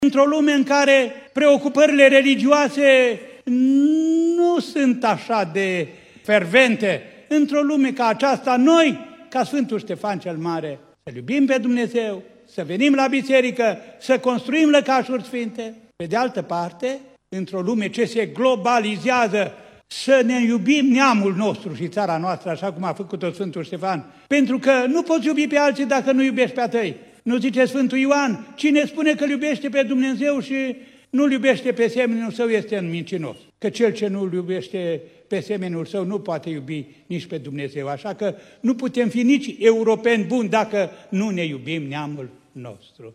Într-o lume în care preocupările religioase nu sunt așa de fervente, într-o lume ca aceasta, noi, ca Sfântul Ștefan cel Mare, să iubim pe Dumnezeu, să venim la biserică, să construim lăcașuri sfinte. Pe de altă parte, într-o lume ce se globalizează, să ne iubim neamul nostru și țara noastră, așa cum a făcut-o Sfântul Ștefan. Pentru că nu poți iubi pe alții dacă nu iubești pe a tăi. Nu zice Sfântul Ioan, cine spune că iubește pe Dumnezeu și nu-L iubește pe semenul său este un mincinos. Că cel ce nu-L iubește pe semenul său nu poate iubi nici pe Dumnezeu. Așa că nu putem fi nici europeni buni dacă nu ne iubim neamul nostru.